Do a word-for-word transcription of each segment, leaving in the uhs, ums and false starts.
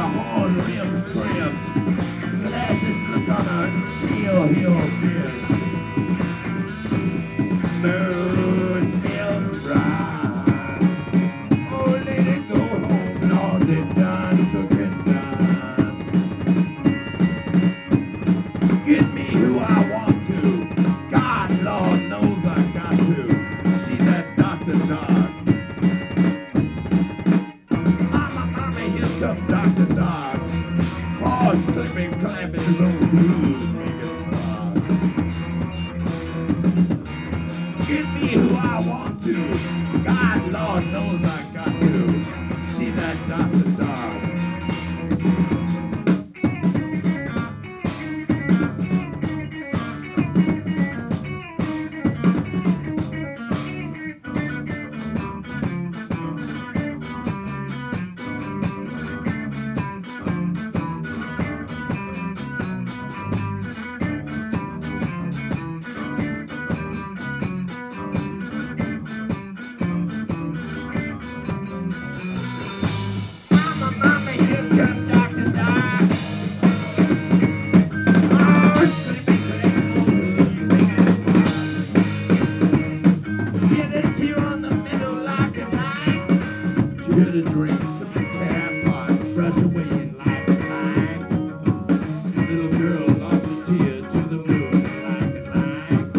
horn rims trimmed, glasses look on her heel, heel beard. Moon milk dry. Oh, lady, go home, Lord, they done cooking done. Get me who I want to. God, Lord knows I got to. See that Doctor Dog. Mama, mama, here come Doctor Dog. Horse clipping, clapping his own hooves, making start. Get me who I want to. God, Lord knows I got to. See that Doctor Dog. Mama, mama, here come Doctor Dog. Horse clipping, clapping his own hooves, making start. Shed a tear on the meadow like a knife. Tear to drink from the tap pot, brush away in like a knife. Little girl lost a tear to the moon like a knife.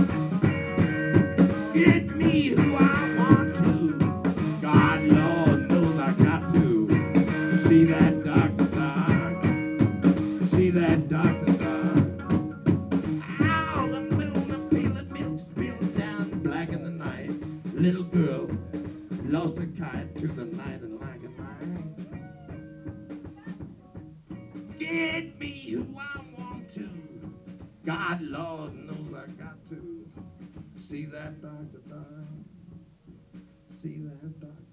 Get me who I want to. God, Lord knows I got to. See that Doctor Dog. See that Doctor Dog. Ow, the moon, a peeling milk spilled down black in the night. Little girl lost a kite to the night and like a knife. Get me who I want to. God, Lord knows I got to. See that Doctor Dog. See that Doctor